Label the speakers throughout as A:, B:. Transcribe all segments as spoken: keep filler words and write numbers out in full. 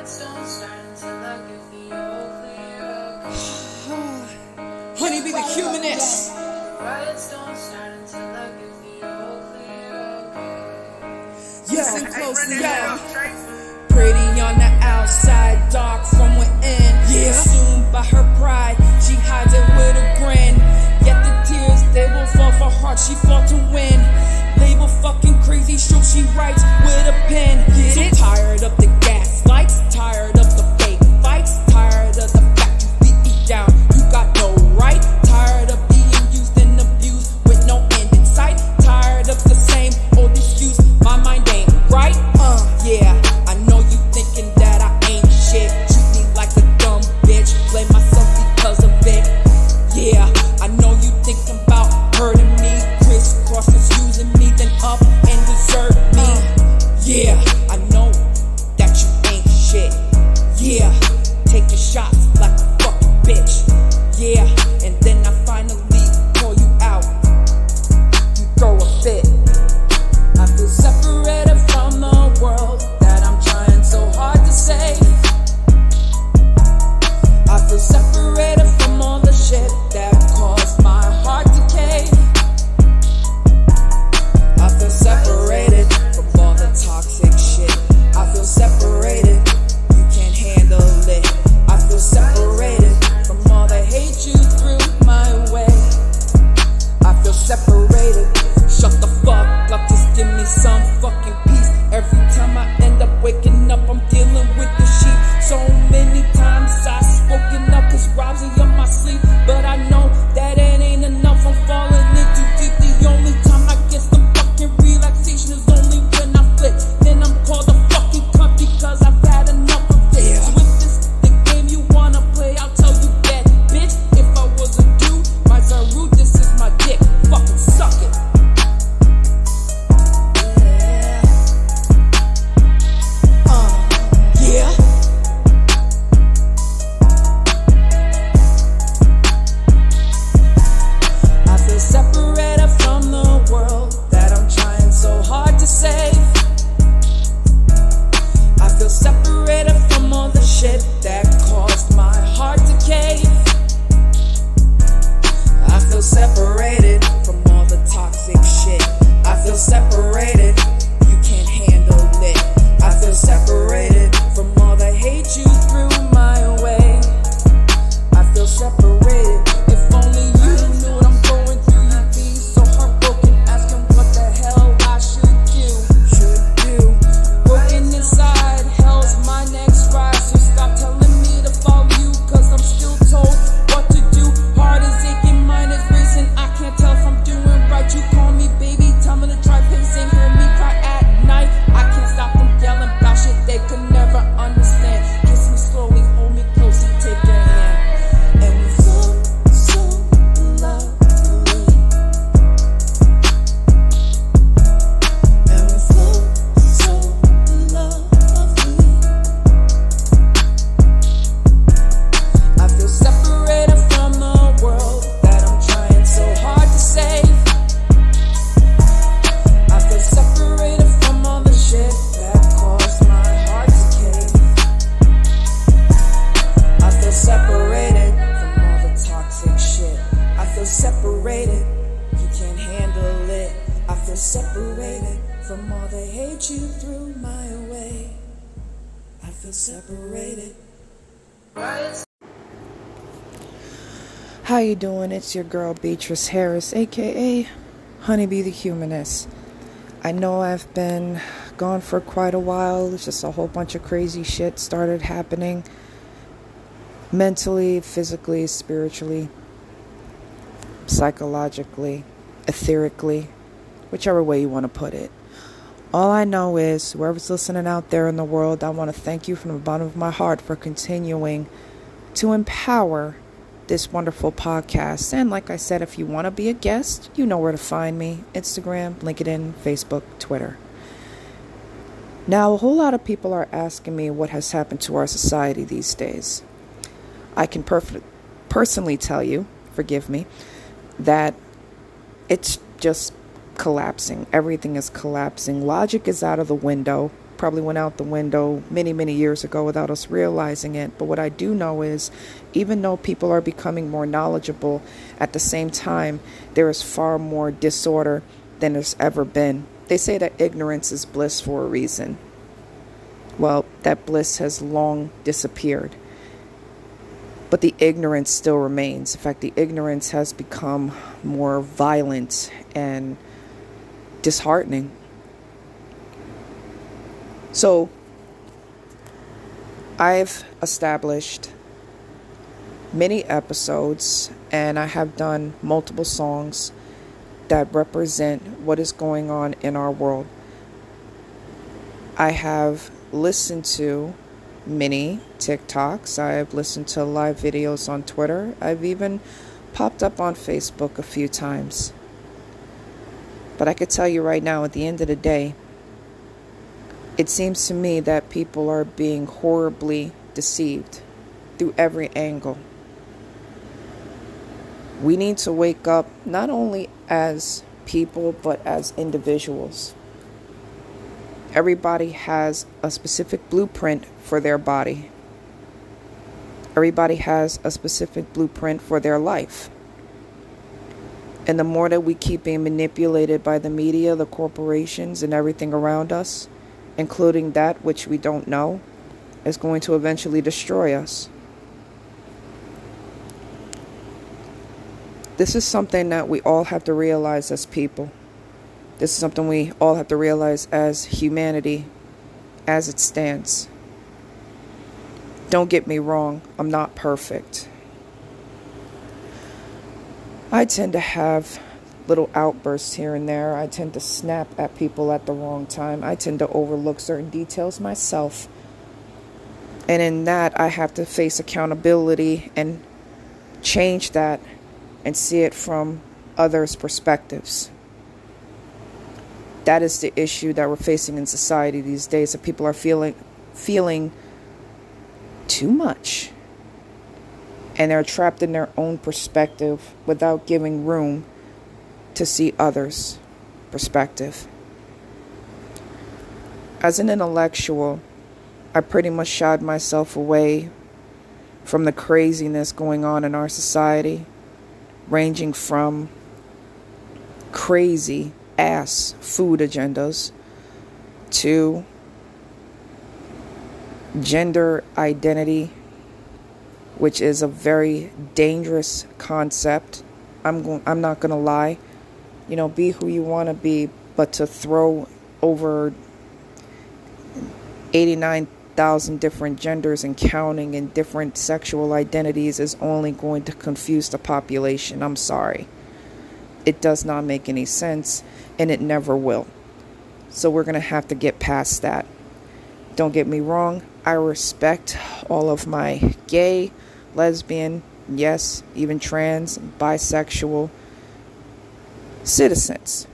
A: Honey be the humanist. Listen closely, yeah. Pretty on the outside, dark from within. Yeah. Consumed by her pride, she hides it with a grin. Yet the tears, they will fall for heart, she fought to win. Label fucking crazy, sure she writes with a pen. Get so it? Tired of the gaslights, tired of the fake fights, tired of the fact you beat me down, you got no right. Tired of being used and abused with no end in sight. Tired of the same old excuse, my mind ain't right. Uh, yeah, I know you thinking that I ain't shit. Treat me like a dumb bitch, blame myself because of it. Yeah, I know you thinking about hurting me. Crisscross is using me, then up and desert me. Yeah, I know that you ain't shit. Yeah, taking shots like a fucking bitch. Yeah, and then I finally call you out. You throw a fit. I feel separated from the world that I'm trying so hard to save. I feel separated from all the shit that caused my heart to cave. I feel separated from all the toxic shit. I feel separated, you can't handle it. I feel separated from all the hate you threw my way. I feel separated, shut the fuck up, just give me some fucking peace. Every time I end up waking up, I'm dealing with the sheep. So many times I've spoken up, cause robs are on my sleep. But I know that it ain't enough, I'm falling in too deep. The only time I get some fucking relaxation is only when I flip. Then I'm called a fucking cunt because I've had enough of this. Yeah. So if this the game you wanna play, I'll tell you that, bitch. If I was a dude, my Zaru, this is my dick. Fucking suck it. Yeah. I feel separated from the world that I'm trying so hard to save. I feel separated from all the shit that caused my heart to cave. I feel separated from all the toxic shit. I feel separated, you can't handle it. I feel separated from all the hate you threw my way. I feel separated. If only you knew what I'm going through, you'd be so heartbroken, asking what the hell I should do. Should do. Broken inside, hell's my next ride. So stop telling me to follow you, cause I'm still told what to do. Heart is aching, mind is racing, I can't tell if I'm doing right. You call me baby, tell me to try pacing, hear me cry at night. I can't stop them yelling about shit they could never understand. Kiss me slowly, hold me close and take your hand. And we flow so lovely. And we flow so lovely. I feel separated from the world that I'm trying so hard to save. I feel separated from all the shit that caused my heart to cave. I feel separated from all the toxic shit. I feel separated, you can't handle it. I feel separated from all the hate you threw my way. I feel separated.
B: How you doing? It's your girl Beatrice Harris, aka Honeybee the Humanist. I know I've been gone for quite a while. It's just a whole bunch of crazy shit started happening. Mentally, physically, spiritually, psychologically, etherically, whichever way you want to put it. All I know is, whoever's listening out there in the world, I want to thank you from the bottom of my heart for continuing to empower this wonderful podcast. And like I said, if you want to be a guest, you know where to find me. Instagram, LinkedIn, Facebook, Twitter. Now, a whole lot of people are asking me what has happened to our society these days. I can perf- personally tell you, forgive me, that it's just collapsing. Everything is collapsing. Logic is out of the window. probably went out the window many, many years ago without us realizing it. But what I do know is, even though people are becoming more knowledgeable, at the same time, there is far more disorder than there's ever been. They say that ignorance is bliss for a reason. Well, that bliss has long disappeared. But the ignorance still remains. In fact, the ignorance has become more violent and disheartening. So, I've established many episodes, and I have done multiple songs that represent what is going on in our world. I have listened to many TikToks. I've listened to live videos on Twitter. I've even popped up on Facebook a few times. But I could tell you right now, at the end of the day, it seems to me that people are being horribly deceived through every angle. We need to wake up not only as people, but as individuals. Everybody has a specific blueprint for their body. Everybody has a specific blueprint for their life. And the more that we keep being manipulated by the media, the corporations, and everything around us, including that which we don't know, is going to eventually destroy us. This is something that we all have to realize as people. This is something we all have to realize as humanity, as it stands. Don't get me wrong, I'm not perfect. I tend to have little outbursts here and there. I tend to snap at people at the wrong time. I tend to overlook certain details myself. And in that, I have to face accountability and change that and see it from others' perspectives. That is the issue that we're facing in society these days, that people are feeling feeling too much. And they're trapped in their own perspective without giving room to see others' perspective. As an intellectual, I pretty much shied myself away from the craziness going on in our society, ranging from crazy ass food agendas to gender identity, which is a very dangerous concept. I'm going I'm not going to lie. You know, be who you want to be, but to throw over eighty-nine thousand different genders and counting and different sexual identities is only going to confuse the population. I'm sorry. It does not make any sense, and it never will. So we're going to have to get past that. Don't get me wrong. I respect all of my gay, lesbian, yes, even trans, bisexual citizens.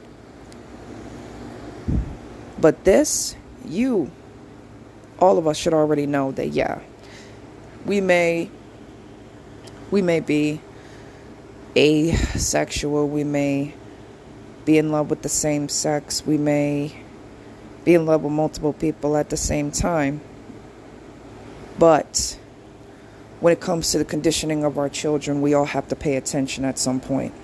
B: But this, you, all of us should already know that, yeah, we may, we may be asexual, we may be in love with the same sex, we may be in love with multiple people at the same time. But when it comes to the conditioning of our children, we all have to pay attention at some point.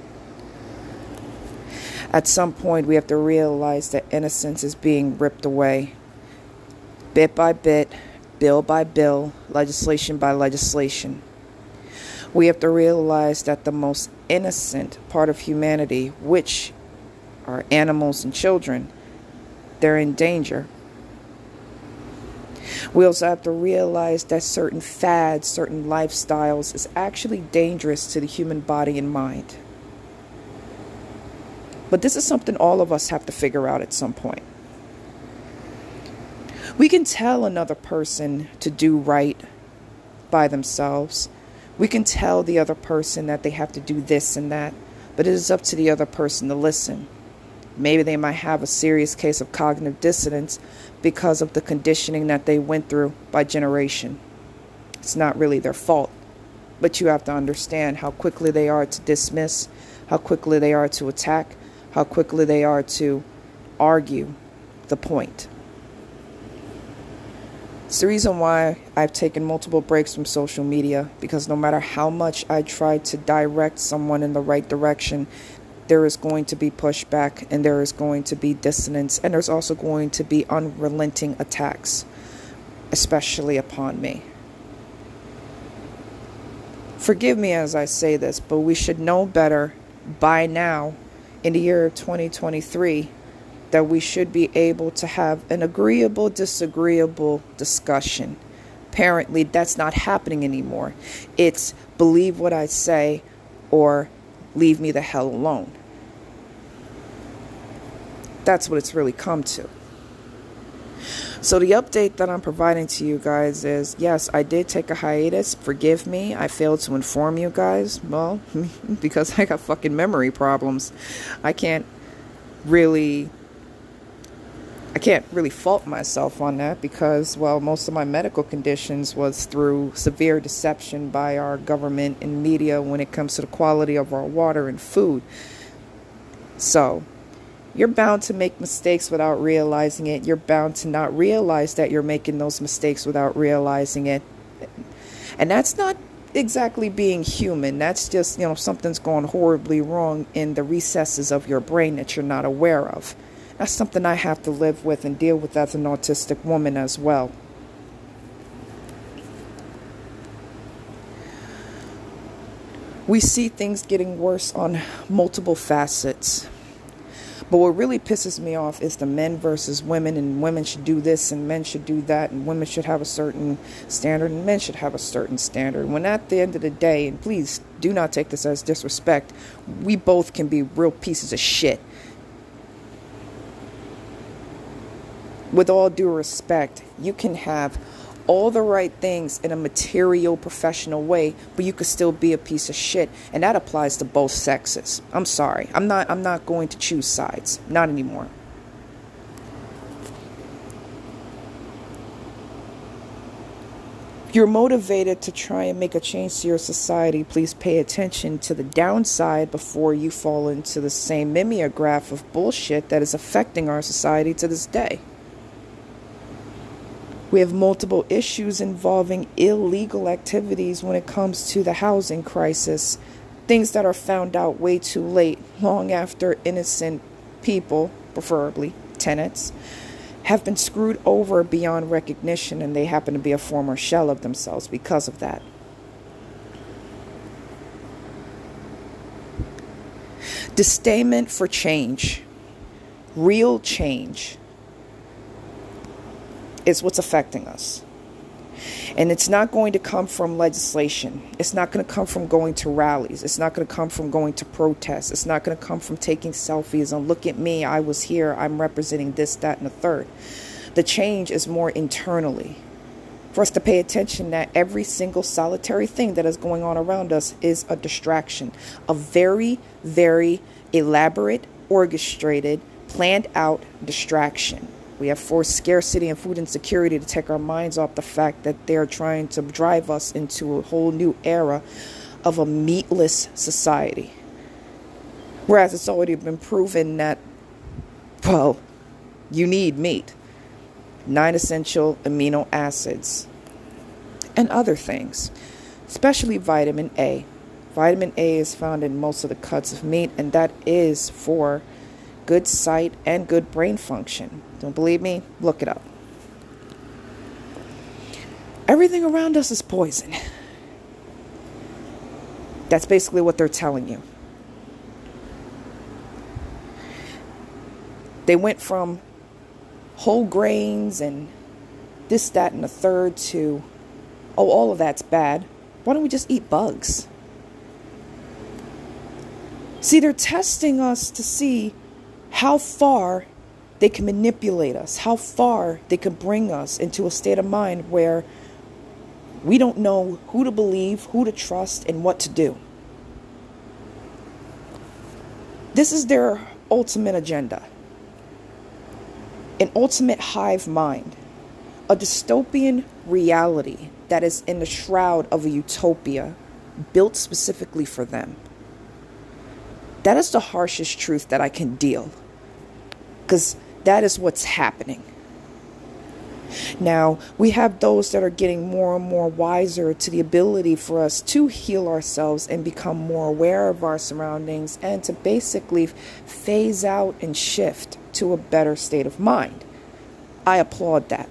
B: At some point, we have to realize that innocence is being ripped away. Bit by bit, bill by bill, legislation by legislation. We have to realize that the most innocent part of humanity, which are animals and children, they're in danger. We also have to realize that certain fads, certain lifestyles is actually dangerous to the human body and mind. But this is something all of us have to figure out at some point. We can tell another person to do right by themselves. We can tell the other person that they have to do this and that, but it is up to the other person to listen. Maybe they might have a serious case of cognitive dissonance because of the conditioning that they went through by generation. It's not really their fault, but you have to understand how quickly they are to dismiss, how quickly they are to attack, how quickly they are to argue the point. It's the reason why I've taken multiple breaks from social media, because no matter how much I try to direct someone in the right direction, there is going to be pushback, and there is going to be dissonance, and there's also going to be unrelenting attacks, especially upon me. Forgive me as I say this, but we should know better by now, in the year of twenty twenty-three, that we should be able to have an agreeable, disagreeable discussion. Apparently, that's not happening anymore. It's believe what I say or leave me the hell alone. That's what it's really come to. So the update that I'm providing to you guys is, yes, I did take a hiatus. Forgive me. I failed to inform you guys. Well, because I got fucking memory problems. I can't really... I can't really fault myself on that because, well, most of my medical conditions was through severe deception by our government and media when it comes to the quality of our water and food. So, you're bound to make mistakes without realizing it. You're bound to not realize that you're making those mistakes without realizing it. And that's not exactly being human. That's just, you know, something's going horribly wrong in the recesses of your brain that you're not aware of. That's something I have to live with and deal with as an autistic woman as well. We see things getting worse on multiple facets. But what really pisses me off is the men versus women, and women should do this and men should do that, and women should have a certain standard and men should have a certain standard. When at the end of the day, and please do not take this as disrespect, we both can be real pieces of shit. With all due respect, you can have all the right things in a material, professional way, but you could still be a piece of shit. And that applies to both sexes. I'm sorry. I'm not I'm not going to choose sides. Not anymore. If you're motivated to try and make a change to your society, please pay attention to the downside before you fall into the same mimeograph of bullshit that is affecting our society to this day. We have multiple issues involving illegal activities when it comes to the housing crisis. Things that are found out way too late, long after innocent people, preferably tenants, have been screwed over beyond recognition, and they happen to be a former shell of themselves because of that. Disdainment for change, real change, is what's affecting us. And it's not going to come from legislation. It's not going to come from going to rallies. It's not going to come from going to protests. It's not going to come from taking selfies and look at me, I was here, I'm representing this, that, and the third. The change is more internally. For us to pay attention that every single solitary thing that is going on around us is a distraction. A very, very elaborate, orchestrated, planned out distraction. We have forced scarcity and food insecurity to take our minds off the fact that they're trying to drive us into a whole new era of a meatless society. Whereas it's already been proven that, well, you need meat, nine essential amino acids, and other things, especially vitamin A. Vitamin A is found in most of the cuts of meat, and that is for good sight and good brain function. Don't believe me? Look it up. Everything around us is poison. That's basically what they're telling you. They went from whole grains and this, that, and the third to, oh, all of that's bad. Why don't we just eat bugs? See, they're testing us to see how far they can manipulate us, how far they can bring us into a state of mind where we don't know who to believe, who to trust, and what to do. This is their ultimate agenda. An ultimate hive mind. A dystopian reality that is in the shroud of a utopia built specifically for them. That is the harshest truth that I can deal. Because that is what's happening. Now, we have those that are getting more and more wiser to the ability for us to heal ourselves and become more aware of our surroundings and to basically phase out and shift to a better state of mind. I applaud that.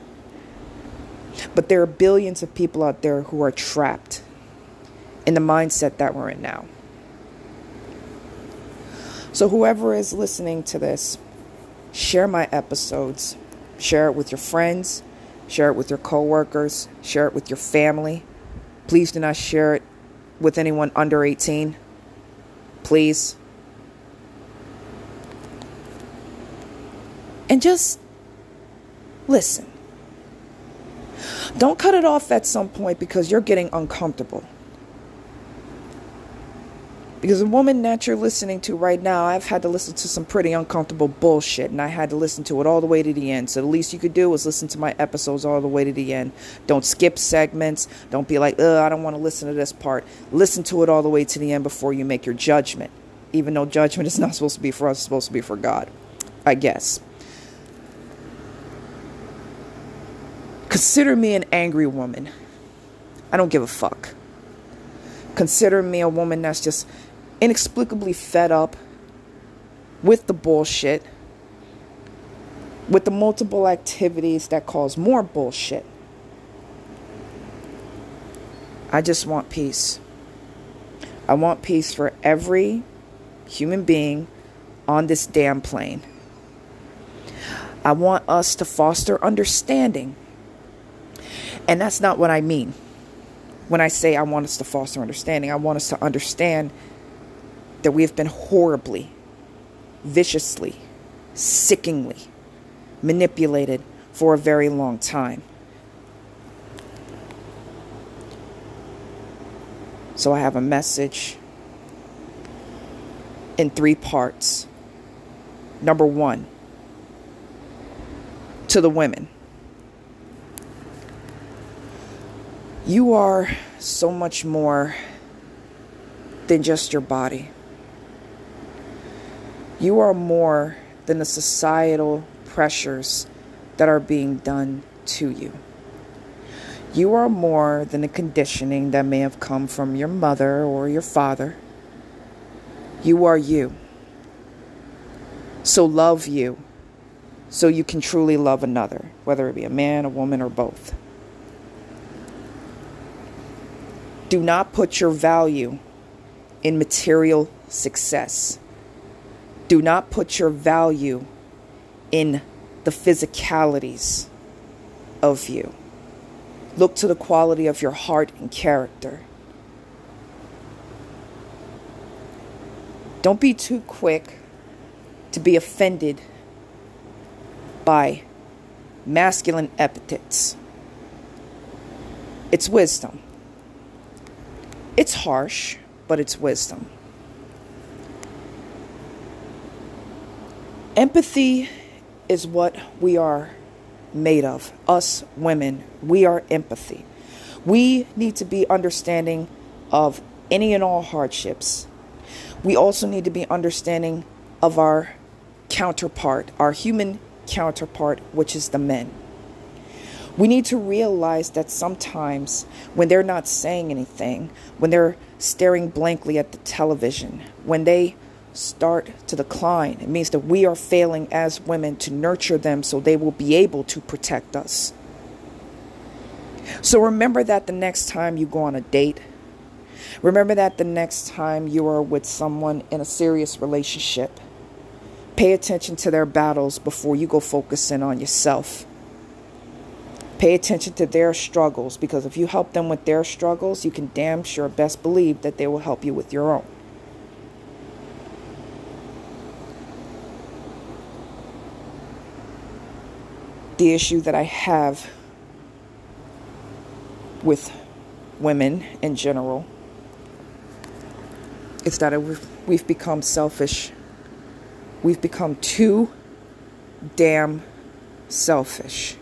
B: But there are billions of people out there who are trapped in the mindset that we're in now. So whoever is listening to this, share my episodes. Share it with your friends. Share it with your coworkers. Share it with your family. Please do not share it with anyone under eighteen. Please. And just listen. Don't cut it off at some point because you're getting uncomfortable. Because the woman that you're listening to right now, I've had to listen to some pretty uncomfortable bullshit, and I had to listen to it all the way to the end. So the least you could do is listen to my episodes all the way to the end. Don't skip segments. Don't be like, ugh, I don't want to listen to this part. Listen to it all the way to the end before you make your judgment. Even though judgment is not supposed to be for us, it's supposed to be for God, I guess. Consider me an angry woman. I don't give a fuck. Consider me a woman that's just inexplicably fed up with the bullshit, with the multiple activities that cause more bullshit. I just want peace. I want peace for every human being on this damn plane. I want us to foster understanding. And that's not what I mean. When I say I want us to foster understanding, I want us to understand that we have been horribly, viciously, sickeningly manipulated for a very long time. So I have a message in three parts. Number one, to the women. You are so much more than just your body. You are more than the societal pressures that are being done to you. You are more than the conditioning that may have come from your mother or your father. You are you. So love you so you can truly love another, whether it be a man, a woman, or both. Do not put your value in material success. Do not put your value in the physicalities of you. Look to the quality of your heart and character. Don't be too quick to be offended by masculine epithets. It's wisdom. It's harsh, but it's wisdom. Empathy is what we are made of. Us women, we are empathy. We need to be understanding of any and all hardships. We also need to be understanding of our counterpart, our human counterpart, which is the men. We need to realize that sometimes when they're not saying anything, when they're staring blankly at the television, when they start to decline, it means that we are failing as women to nurture them so they will be able to protect us. So remember that the next time you go on a date. Remember that the next time you are with someone in a serious relationship. Pay attention to their battles before you go focusing on yourself. Pay attention to their struggles, because if you help them with their struggles, you can damn sure best believe that they will help you with your own. The issue that I have with women in general is that we've become selfish. We've become too damn selfish.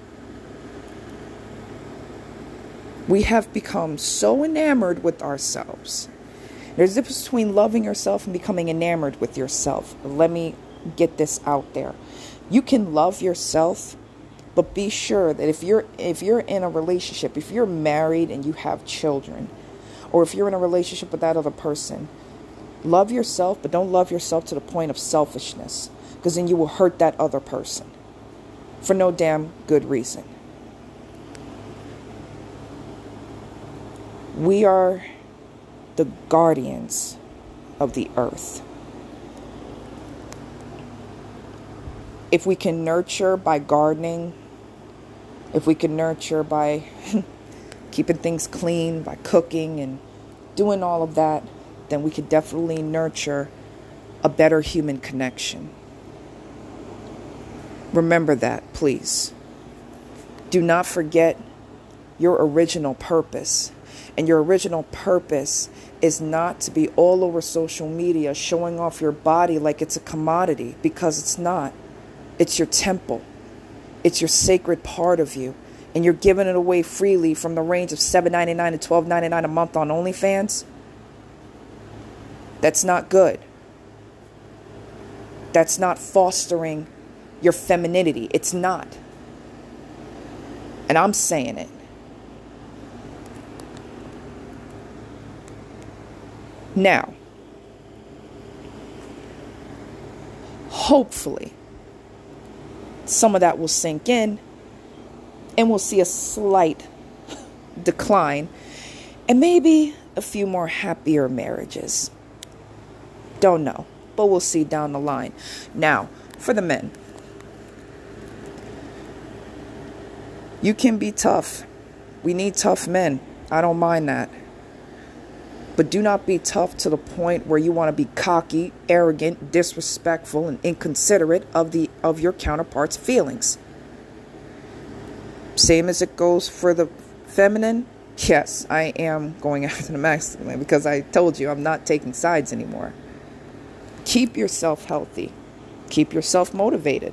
B: We have become so enamored with ourselves. There's a difference between loving yourself and becoming enamored with yourself. Let me get this out there. You can love yourself But be sure that if you're if you're in a relationship, if you're married and you have children, or if you're in a relationship with that other person, love yourself, but don't love yourself to the point of selfishness, because then you will hurt that other person for no damn good reason. We are the guardians of the earth. If we can nurture by gardening, if we can nurture by keeping things clean, by cooking and doing all of that, then we could definitely nurture a better human connection. Remember that, please. Do not forget your original purpose. And your original purpose is not to be all over social media showing off your body like it's a commodity, because it's not. It's your temple. It's your sacred part of you. And you're giving it away freely from the range of seven ninety-nine to twelve ninety-nine a month on OnlyFans. That's not good. That's not fostering your femininity. It's not. And I'm saying it. Now, hopefully, some of that will sink in and we'll see a slight decline and maybe a few more happier marriages. Don't know, but we'll see down the line. Now, for the men, you can be tough. We need tough men. I don't mind that. But do not be tough to the point where you want to be cocky, arrogant, disrespectful, and inconsiderate of the of your counterpart's feelings. Same as it goes for the feminine. Yes, I am going after the masculine because I told you I'm not taking sides anymore. Keep yourself healthy. Keep yourself motivated.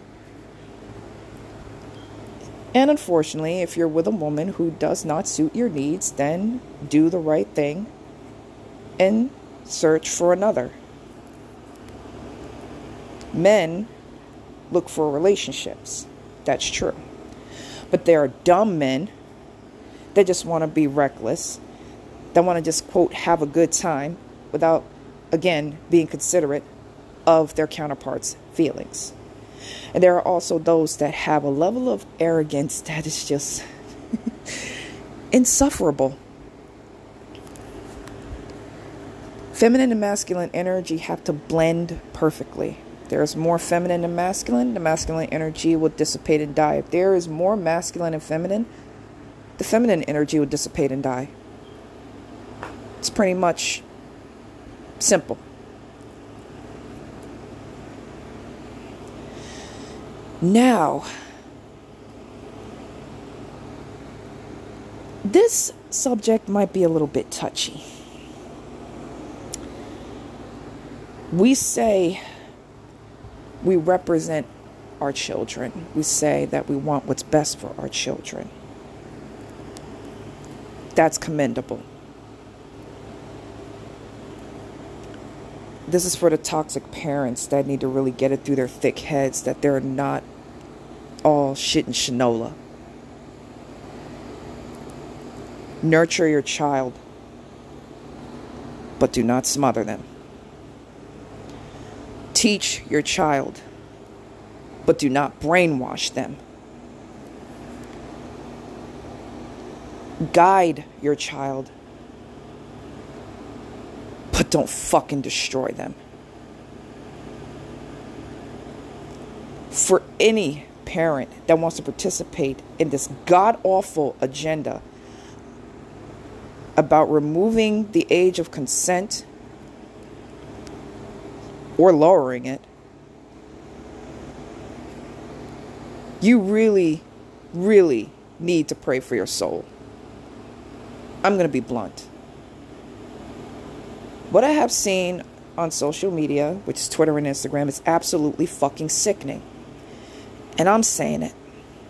B: And unfortunately, if you're with a woman who does not suit your needs, then do the right thing and search for another. Men look for relationships. That's true. But there are dumb men that just want to be reckless, that want to just, quote, have a good time without, again, being considerate of their counterparts' feelings. And there are also those that have a level of arrogance that is just insufferable. Feminine and masculine energy have to blend perfectly. There is more feminine than masculine. The masculine energy will dissipate and die. If there is more masculine and feminine, the feminine energy will dissipate and die. It's pretty much simple. Now, this subject might be a little bit touchy. We say we represent our children. We say that we want what's best for our children. That's commendable. This is for the toxic parents that need to really get it through their thick heads that they're not all shit and shinola. Nurture your child, but do not smother them. Teach your child, but do not brainwash them. Guide your child, but don't fucking destroy them. For any parent that wants to participate in this god-awful agenda about removing the age of consent or lowering it, you really, really need to pray for your soul. I'm going to be blunt. What I have seen on social media, which is Twitter and Instagram, is absolutely fucking sickening. And I'm saying it.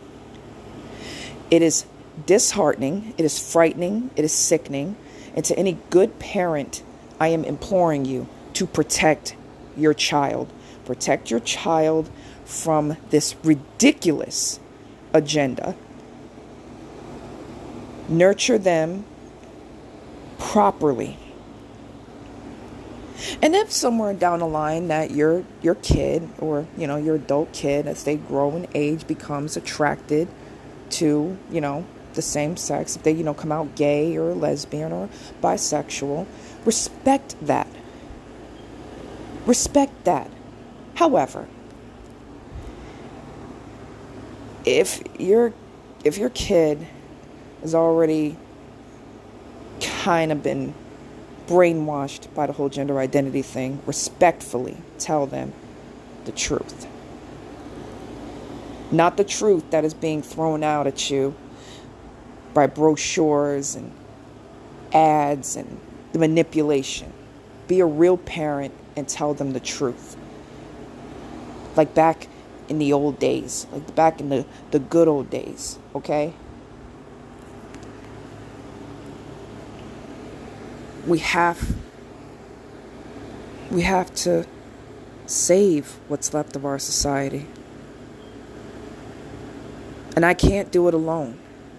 B: It is disheartening. It is frightening. It is sickening. And to any good parent, I am imploring you to protect your child. Protect your child from this ridiculous agenda. Nurture them properly. And if somewhere down the line that your your kid or, you know, your adult kid, as they grow in age, becomes attracted to, you know, the same sex, if they, you know, come out gay or lesbian or bisexual, respect that. Respect that. However, if your if your kid has already kind of been brainwashed by the whole gender identity thing, respectfully tell them the truth. Not the truth that is being thrown out at you by brochures and ads and the manipulation. Be a real parent and tell them the truth. Like back in the old days, like back in the, the good old days, okay? We have, we have to save what's left of our society. And I can't do it alone.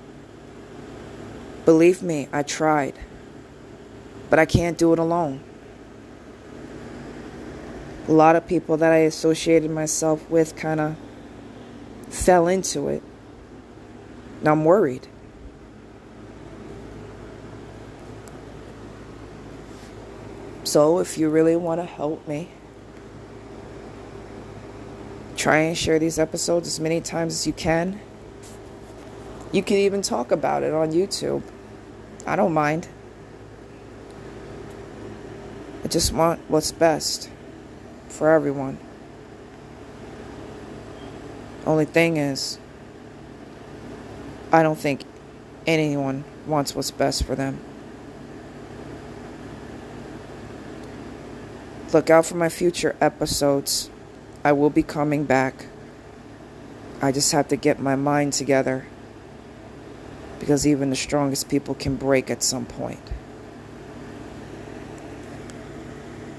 B: Believe me, I tried. But I can't do it alone. A lot of people that I associated myself with kind of fell into it. Now I'm worried. So if you really want to help me, try and share these episodes as many times as you can. You can even talk about it on YouTube. I don't mind. I just want what's best for everyone. Only thing is, I don't think anyone wants what's best for them. Look out for my future episodes. I will be coming back. I just have to get my mind together, because even the strongest people can break at some point.